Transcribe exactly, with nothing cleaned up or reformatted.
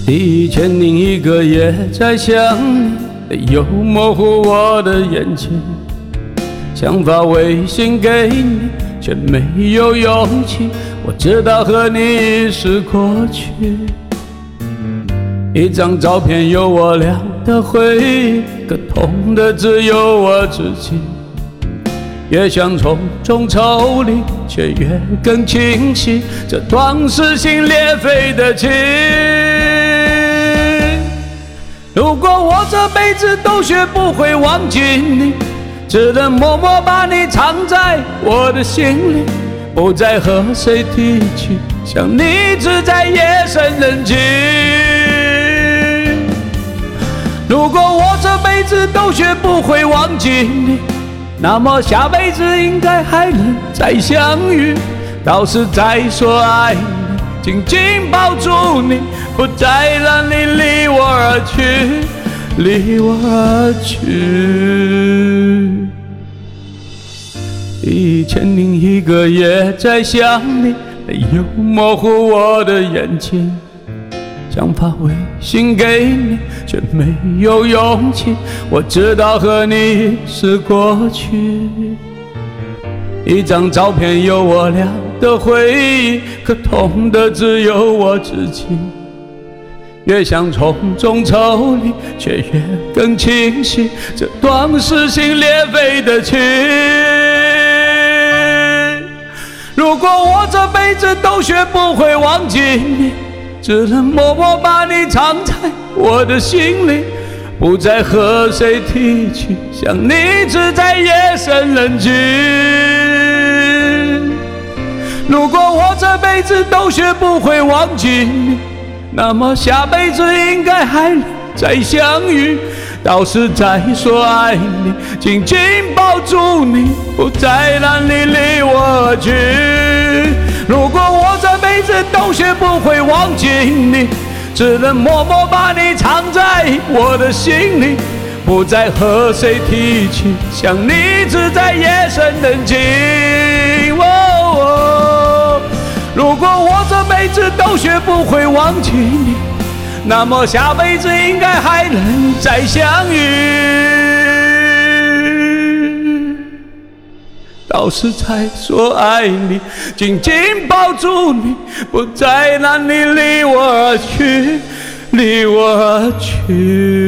一千零一个夜在想你，又模糊我的眼前，想发微信给你，却没有勇气。我知道和你已是过去，一张照片有我俩的回忆，可痛的只有我自己。越想从中抽离，却越更清晰这段撕心裂肺的情。如果我这辈子都学不会忘记你，只能默默把你藏在我的心里，不再和谁提起，想你只在夜深人静。如果我这辈子都学不会忘记你，那么下辈子应该还能再相遇。到时再说爱你，紧紧抱住你，不再让你离我而去，离我而去。一千零一个夜在想你，泪又模糊我的眼睛，想发微信给你，却没有勇气。我知道和你是过去，一张照片有我俩的回忆，可痛的只有我自己。越想从中抽离，却越更清晰这段撕心裂肺的情。如果我这辈子都学不会忘记你，只能默默把你藏在我的心里，不再和谁提起，想你只在夜深人静。如果我这辈子都学不会忘记你，那么下辈子应该还能再相遇。到时再说爱你，紧紧抱住你，不再让你离我而去。如果我这辈子都学不会忘记你，只能默默把你藏在我的心里，不再和谁提起，想你只在夜深人静。哦哦，如果我这辈子都学不会忘记你，那么下辈子应该还能再相遇。到时才说爱你，紧紧抱住你，不再让你离我而去，离我而去。